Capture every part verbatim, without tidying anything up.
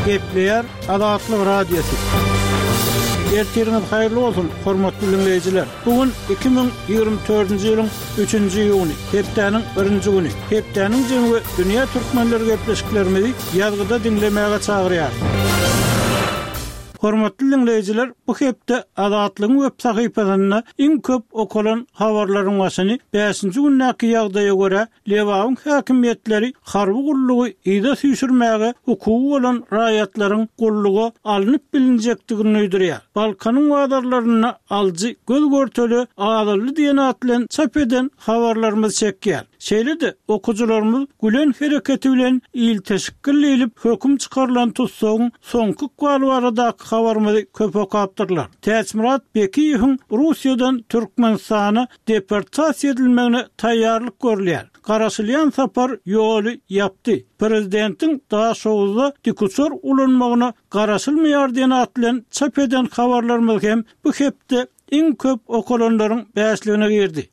Gepleyer Adatlyk Radiosu. Ertiriniz hayırlı olsun, hormatly dinleyijiler. Bugün iki bin ýygrimi dördünji ýylyň üçünji ýuny, hepdeniň birinji güni. Hepdeniň jemgy dünýä türkmenleri gepleşiklerimizi ýazgyda dinlemäge çagyrýar. Hormatly dinleyijiler, bu hepde Adatlyň web sahypasyna iň köp okulan habarlaryň başyny beşinji günnäki ýagdaýa görä Lewaň häkimiýetleri harby gullugy ýa-da süýşürmäge hukuky bolan raýatlaryň gullugy alınıp bilinjekdigini öýdürýär. Balkanyň wadarlaryna aljy göz görteli adaly diýen atlan çap eden habarlarymyz çekýär. Şeýle-de okujularymyz gülen hereketi bilen il teşekkürleyip höküm çykarylan tutsagyň soňky galy baradaky habarymyzy köp okapdyrlar. Täsmirat Bekiýewiň Russiýadan Türkmenistana deportasiýa edilmegine taýýarlyk görülýär. Garaşylýan sapar ýoly ýapdy. Prezidentiň daha şowuzda dikutsor ulanmagyna garaşylmaýar diýen atlan çap eden habarlarymyz hem bu hepde iň köp okulanlaryň bäşligine girdi.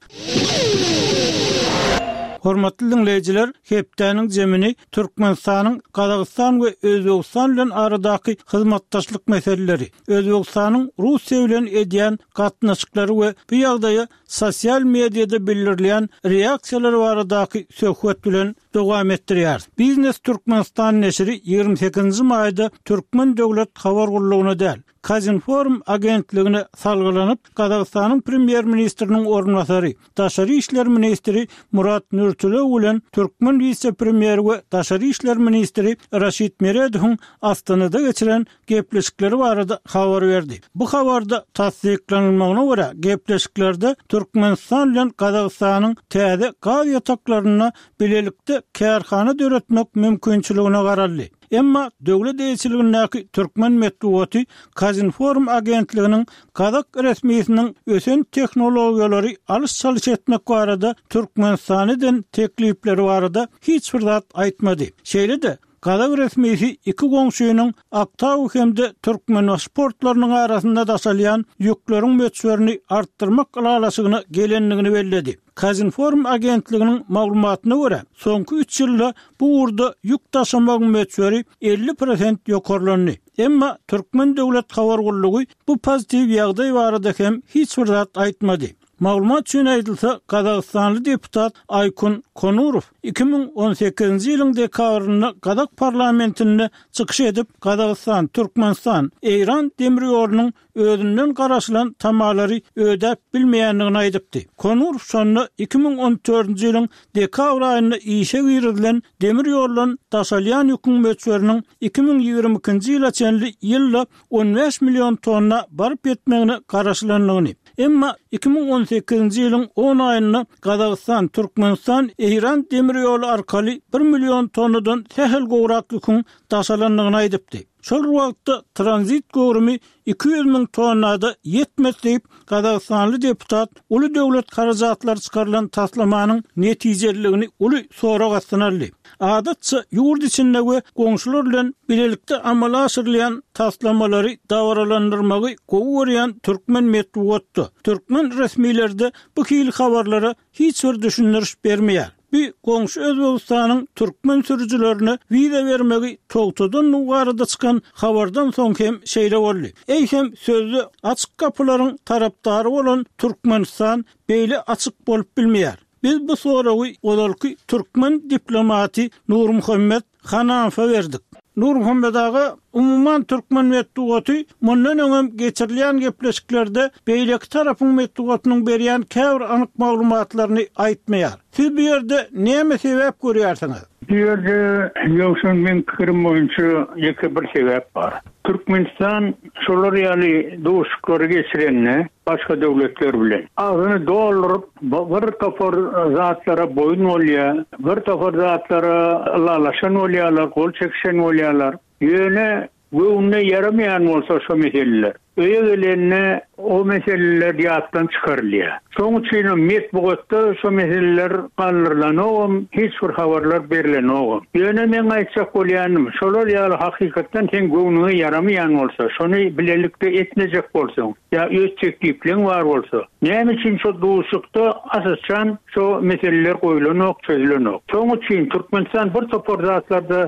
Hormatly dinleyijiler, hepdeniň jemini Türkmenistanyň Kazakystan we Özbegistan bilen aradaky hyzmatdaşlyk meseleleri, Özbegistanyň Russiýa bilen edýän gatnaşyklary we bu ýagdaýa sosial mediada bildirilýän reaksiýalary baradaky söhbet bilen dowam etdirýär. Biznes Türkmenistan neşri ýygrimi sekizinji maýda Türkmen döwlet habar gullugyna däl Kazinform agentligine salgylanyp Kazakstanyň premier ministriniň ornbasary, Daşary işler ministri Murat Nurtulov bilen Türkmen vice-premier we Daşary işler ministri Raşid Meredowyň Astanada geçiren gepleşikleri barada habar berdi. Bu habarda tasdiklanylmagyna görä gepleşiklerde Türkmenistan bilen Kazakstanyň täze gaz ýataklaryna bilelikde kärhana döretmek mümkinçiligine garaldy. Emma döwlet eýçiligindäki Türkmen medeniýeti Kazinform agentliginiň Kazak resmiýetiniň ösen tehnologiýalary alys-çalys etmek barada Türkmenistanyň teklipleri barada hiç bir zat aýtmady. Şeýle-de Kazak resmiýeti iki goňşuýynyň Aktaw hemde Türkmen sportlarynyň arasynda daşalýan ýükleriň möçberini artdyrmak galasygyny gelenligini bellädi. Kazinform agentliginiň maglumatyna görä, soňky üç ýylda bu urda ýük taşymagyň möçberi elli prosent ýokarlandy. Emma Türkmen döwlet habar gullugy bu pozitiv ýagdaý barada hem hiç bir zat aýtmady. Maglumat üçin aýdylsa, Kazakstanly deputat Aykun Konurov iki bin on sekizinji ýylyň dekabrynda Kazak parlamentinde çykyş edip Kazakstan, Türkmenistan, Eýran demir ýolunyň özünden garaşylan tamalary ödäp bilmeýändigini aýdypdy. Konurov şonu iki bin on dördünji ýylyň dekabr aýynda işe girilen demir ýolunun daşalýan ýüküň möçberiniň iki bin ýygrimi ikinji ýyla çenli ýylda on beş million tonna baryp ýetmegini garaşylandygyny. Emma iki bin on sekizinji ýylyň on aýynda Kazakstan, Türkmenistan, Eýran demir ýolu arkaly bir million tonnadan sehel gowrak ýüküň daşalandygyny aýdypdy. Şol wagtda tranzit gowrumy iki yüz ming tonnada ýetmez diýip Kazakstanly deputat uly döwlet garajatlary çykarylan taslamanyň netijeligini uly sorak astyna aldy. Adatça ýurt içinde we goňşular bilen bilelikde amala aşyrylýan taslamalary dawralandyrmagy gowurýan Türkmen medeniýeti. Türkmen resmiýetleri bu hil habarlara hiç bir düşündiriş bermeýär. Bir goňşy Özbegistanyň Türkmen sürüjilerine wiza bermegi togtadan ugarda çykan habardan soň hem şeýle boldy. Eýhem sözlü açyk kapylaryň tarapdary bolan Türkmenistan beýle açyk bolup bilmeýär. Biz bu soragy olalky Türkmen diplomaty Nur Muhammed Hanafa berdik. Nur Muhammed aga umuman Türkmen medeniýeti mundan öňem geçirilýän gepleşiklerde beýleki tarapyň medeniýetiniň berýän käbir anyk maglumatlaryny aýtmaýar. Siz bu ýerde näme sebäp görýärsiňiz? Bu ýerde ýoksun men pikirim boýunça ýeke bir sebäp bar. Türkmenistan şolar ýaly doşuklary geçirenine başga döwletler bilen agyny doldurup bir topar zatlara boyun bolýar, bir topar zatlara lalaşan bolýarlar, gol çekişen bolýarlar. Ýöne göwüne yaramayan bolsa şo meseleler. Öýe gelenne o meseleler ýatdan çykarylýar. Şoň üçin medeniýetde şo meseleler galdyrylanyp hiç bir habarlar berilenok. Ýöne men aýtjak bolýanym, şolar ýaly hakykatdan sen göwüne yaramayan bolsa, şonu bilelikde etnejek bolsaň, ýa öz çekipleň bar bolsa, näme üçin şo duşukda asasan şo meseleler goýulanok, çözülenok. Şoň üçin Türkmenistan bir topar zatlarda